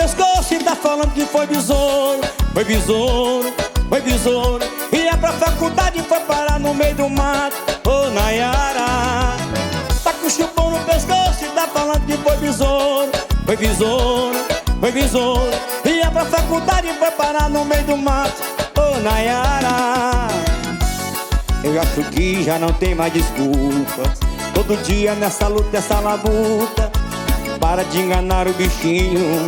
pescoço e tá falando que foi besouro. Foi besouro, foi besouro. Ia pra faculdade e foi parar no meio do mato. Ô Nayara, tá com chupão no pescoço e tá falando que foi besouro. Foi besouro, foi besouro. Ia pra faculdade e foi parar no meio do mato. Ô Nayara, eu acho que já não tem mais desculpas. Todo dia nessa luta, essa labuta. Para de enganar o bichinho.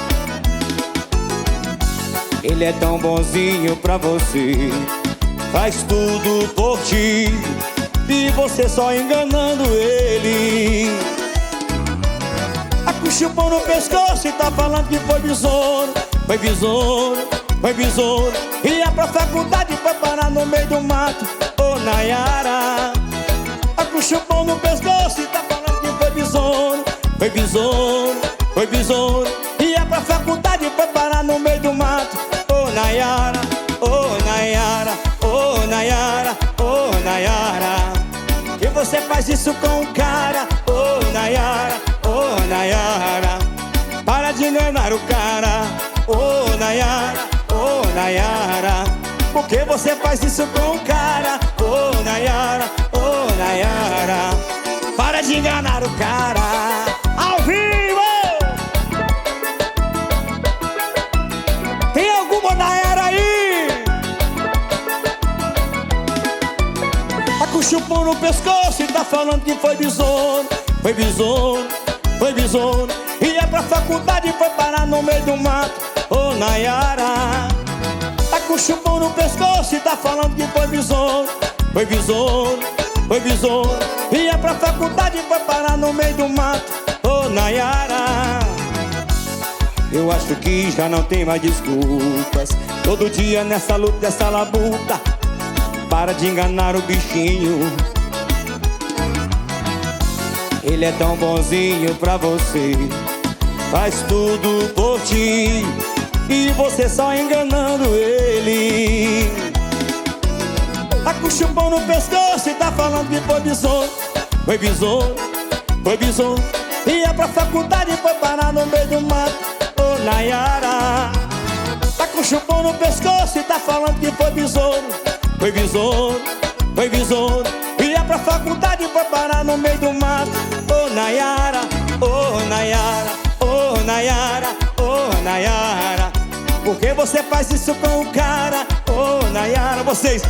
Ele é tão bonzinho pra você, faz tudo por ti, e você só enganando ele. Tá com chupão no pescoço e tá falando que foi besouro. Foi besouro, foi besouro. Ia pra faculdade e foi parar no meio do mato. Ô Nayara, tá com chupão no pescoço e tá falando que foi besouro. Foi besouro, foi besouro. Ia pra faculdade e foi parar no meio do mato. Ô Nayara, ô Nayara, ô Nayara, ô Nayara, que você faz isso com o cara? Ô Nayara, ô Nayara, para de enganar o cara. Ô Nayara, ô Nayara, por que você faz isso com o cara? Ô Nayara, ô Nayara, para de enganar o cara. Ao vivo! Tem alguma Nayara aí? Tá com chupão no pescoço e tá falando que foi besouro. Foi besouro, foi besouro. Ia pra faculdade e foi parar no meio do mato. Ô Nayara, tá com chupão no pescoço e tá falando que foi besouro. Foi besouro, foi besouro. Ia pra faculdade e foi parar no meio do mato. Ô Nayara, eu acho que já não tem mais desculpas. Todo dia nessa luta, essa labuta. Para de enganar o bichinho. Ele é tão bonzinho pra você, faz tudo por ti, e você só enganando ele. Tá com chupão no pescoço e tá falando que foi besouro. Foi besouro, foi besouro. Ia pra faculdade e foi parar no meio do mato. Ô Nayara, tá com chupão no pescoço e tá falando que foi besouro. Foi besouro, foi besouro. Ia pra faculdade e foi parar no meio do mato. Ô Nayara, ô Nayara, ô Nayara, ô Nayara, por que você faz isso com o cara? Ô Nayara, vocês,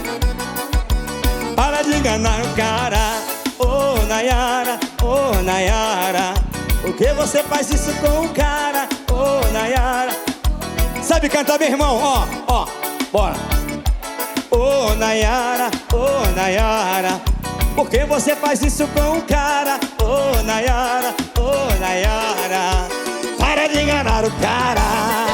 para de enganar o cara. Ô Nayara, ô Nayara, por que você faz isso com o cara? Ô Nayara, sabe cantar, meu irmão? Ó, ó, bora. Ô Nayara, ô Nayara, por que você faz isso com o cara? Ô Nayara, ô Nayara, para de enganar o cara.